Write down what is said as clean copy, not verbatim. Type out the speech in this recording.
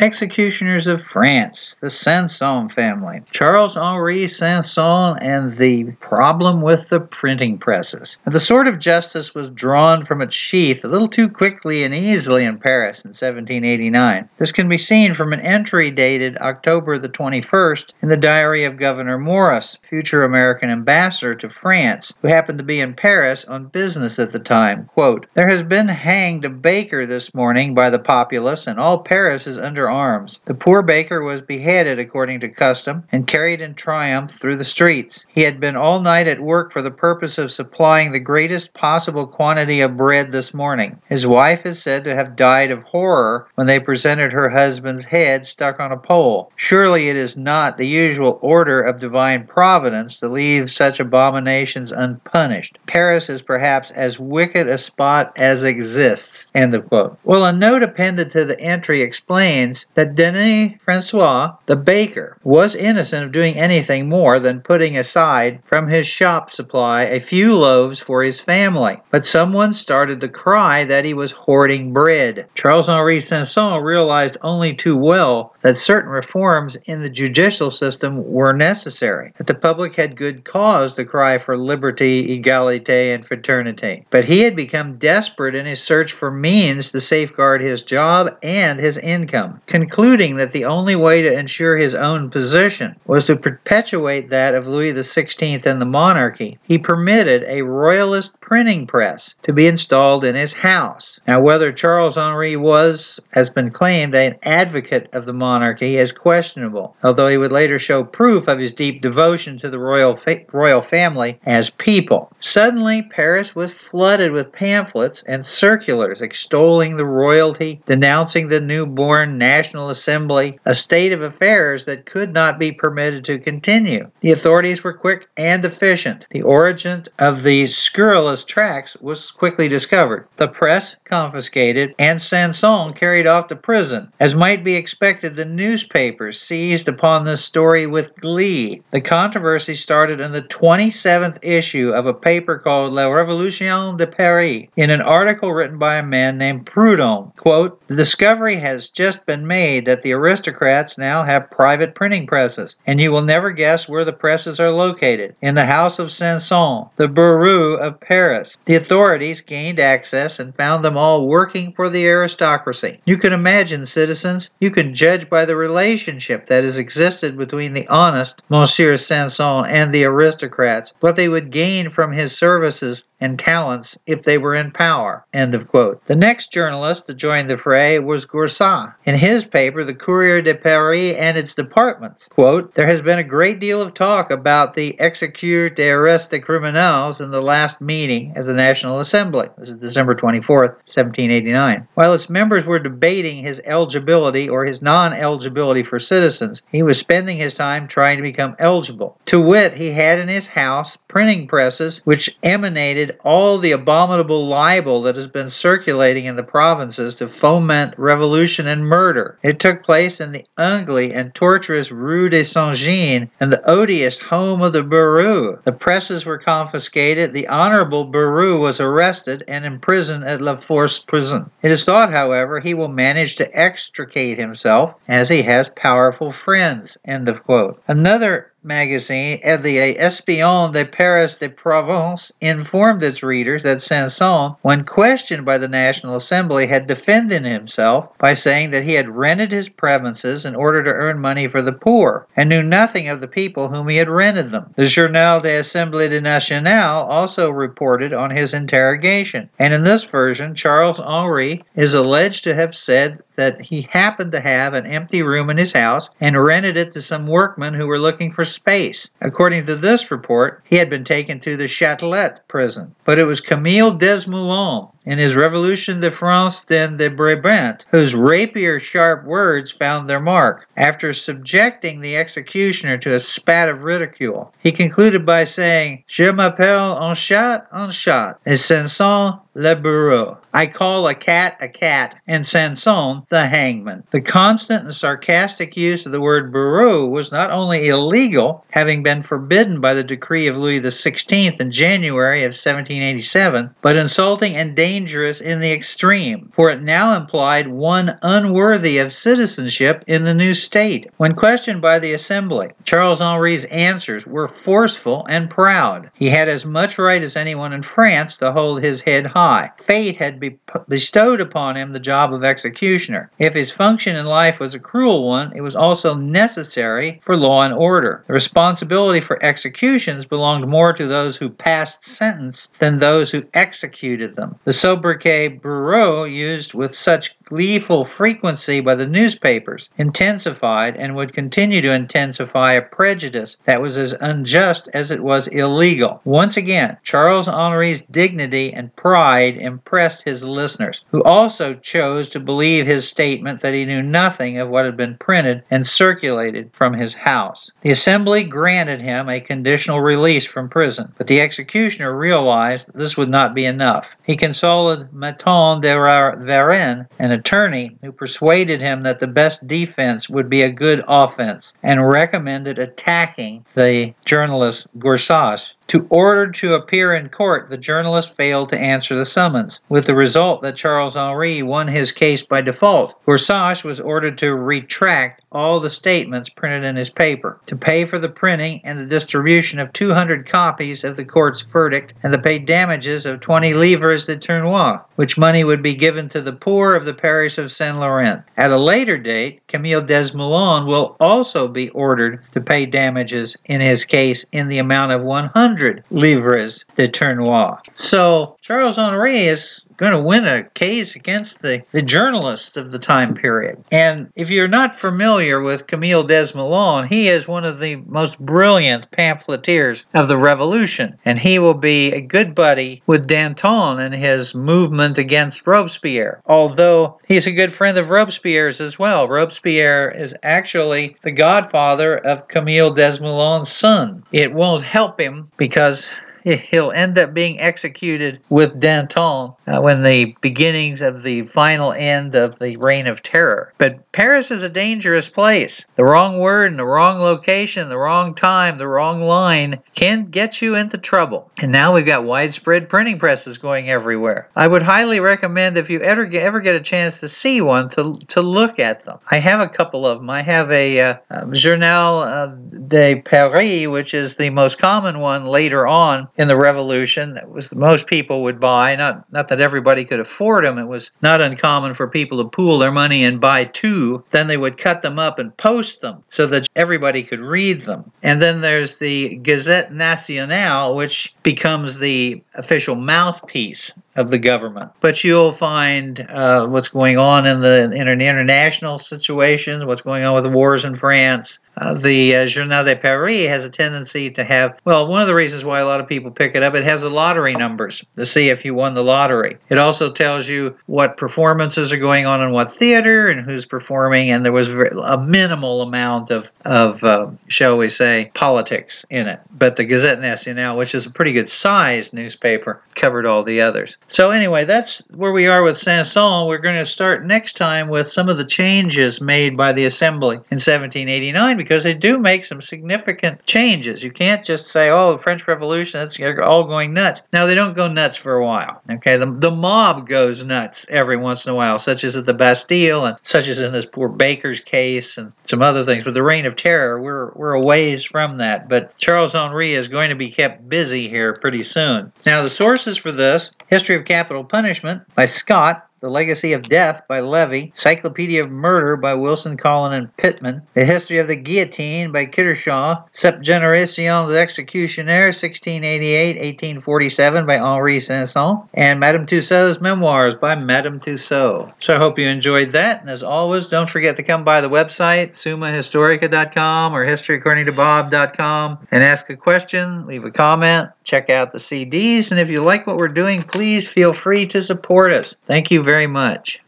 Executioners of France, the Sanson family. Charles-Henri Sanson and the problem with the printing presses. The sword of justice was drawn from its sheath a little too quickly and easily in Paris in 1789. This can be seen from an entry dated October the 21st in the diary of Governor Morris, future American ambassador to France, who happened to be in Paris on business at the time. Quote, "There has been hanged a baker this morning by the populace, and all Paris is under arms. The poor baker was beheaded according to custom and carried in triumph through the streets. He had been all night at work for the purpose of supplying the greatest possible quantity of bread this morning. His wife is said to have died of horror when they presented her husband's head stuck on a pole. Surely it is not the usual order of divine providence to leave such abominations unpunished. Paris is perhaps as wicked a spot as exists." End of quote. Well, a note appended to the entry explains that Denis Francois, the baker, was innocent of doing anything more than putting aside from his shop supply a few loaves for his family. But someone started to cry that he was hoarding bread. Charles-Henri Sanson realized only too well that certain reforms in the judicial system were necessary, that the public had good cause to cry for liberty, equality, and fraternity. But he had become desperate in his search for means to safeguard his job and his income. Concluding that the only way to ensure his own position was to perpetuate that of Louis XVI and the monarchy, he permitted a royalist printing press to be installed in his house. Now, whether Charles-Henri was, has been claimed, an advocate of the monarchy is questionable, although he would later show proof of his deep devotion to the royal family as people. Suddenly, Paris was flooded with pamphlets and circulars extolling the royalty, denouncing the newborn National Assembly, a state of affairs that could not be permitted to continue. The authorities were quick and efficient. The origin of the scurrilous tracts was quickly discovered, the press confiscated, and Sanson carried off to prison. As might be expected, the newspapers seized upon this story with glee. The controversy started in the 27th issue of a paper called La Révolution de Paris, in an article written by a man named Proudhon. Quote, "The discovery has just been made that the aristocrats now have private printing presses, and you will never guess where the presses are located. In the house of Sanson, the Bureau of Paris. The authorities gained access and found them all working for the aristocracy. You can imagine, citizens, you can judge by the relationship that has existed between the honest Monsieur Sanson and the aristocrats, what they would gain from his services and talents if they were in power." End of quote. The next journalist to join the fray was Goursat. In his paper, the Courrier de Paris and its departments, quote, "There has been a great deal of talk about the Exécuteur des Arrestes Criminels in the last meeting of the National Assembly." This is December 24th, 1789. While its members were debating his eligibility or his non-eligibility for citizens, he was spending his time trying to become eligible. To wit, he had in his house printing presses which emanated all the abominable libel that has been circulating in the provinces to foment revolution and murder. It took place in the ugly and tortuous Rue de Saint-Jean and the odious home of the Bureau. The presses were confiscated, the Honorable Bureau was arrested and imprisoned at La Force prison. It is thought, however, he will manage to extricate himself as he has powerful friends. End of quote. Another magazine, the Espion de Paris de Provence, informed its readers that Sanson, when questioned by the National Assembly, had defended himself by saying that he had rented his premises in order to earn money for the poor, and knew nothing of the people whom he had rented them. The Journal de Assemblée Nationale also reported on his interrogation, and in this version, Charles-Henri is alleged to have said that he happened to have an empty room in his house and rented it to some workmen who were looking for space. According to this report, he had been taken to the Châtelet prison. But it was Camille Desmoulins, in his Revolution de France de Brabant, whose rapier-sharp words found their mark. After subjecting the executioner to a spat of ridicule, he concluded by saying, "Je m'appelle un chat, et Sanson le bourreau." I call a cat, and Sanson the hangman. The constant and sarcastic use of the word bourreau was not only illegal, having been forbidden by the decree of Louis XVI in January of 1787, but insulting and dangerous dangerous in the extreme, for it now implied one unworthy of citizenship in the new state. When questioned by the Assembly, Charles Henri's answers were forceful and proud. He had as much right as anyone in France to hold his head high. Fate had bestowed upon him the job of executioner. If his function in life was a cruel one, it was also necessary for law and order. The responsibility for executions belonged more to those who passed sentence than those who executed them. The sobriquet Bourreau, used with such gleeful frequency by the newspapers, intensified and would continue to intensify a prejudice that was as unjust as it was illegal. Once again, Charles Henri's dignity and pride impressed his listeners, who also chose to believe his statement that he knew nothing of what had been printed and circulated from his house. The Assembly granted him a conditional release from prison, but the executioner realized this would not be enough. He consulted Maton de Varenne, an attorney, who persuaded him that the best defense would be a good offense, and recommended attacking the journalist Gorsach. To order to appear in court, the journalist failed to answer the summons, with the result that Charles Henri won his case by default. Gorsach was ordered to retract all the statements printed in his paper, to pay for the printing and the distribution of 200 copies of the court's verdict, and to pay damages of 20 livres de Tournois, which money would be given to the poor of the parish of Saint-Laurent. At a later date, Camille Desmoulins will also be ordered to pay damages in his case in the amount of 100 livres de Tournois. So Charles Henri is going to win a case against the journalists of the time period. And if you're not familiar with Camille Desmoulins, he is one of the most brilliant pamphleteers of the Revolution. And he will be a good buddy with Danton in his movement against Robespierre. Although he's a good friend of Robespierre's as well. Robespierre is actually the godfather of Camille Desmoulins' son. It won't help him because he'll end up being executed with Danton when the beginnings of the final end of the Reign of Terror. But Paris is a dangerous place. The wrong word in the wrong location, the wrong time, the wrong line can get you into trouble. And now we've got widespread printing presses going everywhere. I would highly recommend, if you ever get a chance to see one, to look at them. I have a couple of them. I have a Journal de Paris, which is the most common one later on in the Revolution. That was most people would buy. Not that everybody could afford them. It was not uncommon for people to pool their money and buy two. Then they would cut them up and post them so that everybody could read them. And then there's the Gazette Nationale, which becomes the official mouthpiece of the government. But you'll find what's going on in the international situations, what's going on with the wars in France. The Journal de Paris has a tendency to have, well, one of the reasons why a lot of people pick it up, it has the lottery numbers to see if you won the lottery. It also tells you what performances are going on in what theater and who's performing, and there was a minimal amount of shall we say, politics in it. But the Gazette Nationale, which is a pretty good sized newspaper, covered all the others. So anyway, that's where we are with Saint-Saëns. We're going to start next time with some of the changes made by the Assembly in 1789, because they do make some significant changes. You can't just say, oh, the French Revolution, that's all going nuts. Now, they don't go nuts for a while. Okay, the mob goes nuts every once in a while, such as at the Bastille and such as in this poor Baker's case and some other things. But the Reign of Terror, we're a ways from that. But Charles Henri is going to be kept busy here pretty soon. Now, the sources for this: History of Capital Punishment by Scott, The Legacy of Death by Levy, Encyclopedia of Murder by Wilson, Collin, and Pittman, The History of the Guillotine by Kittershaw, Septgenerations des Exécutionnaires, 1688-1847 by Henri Saint-Saëns, and Madame Tussaud's Memoirs by Madame Tussaud. So I hope you enjoyed that, and as always, don't forget to come by the website, summahistorica.com or historyaccord.bob.com, and ask a question, leave a comment, check out the CDs, and if you like what we're doing, please feel free to support us. Thank you very much.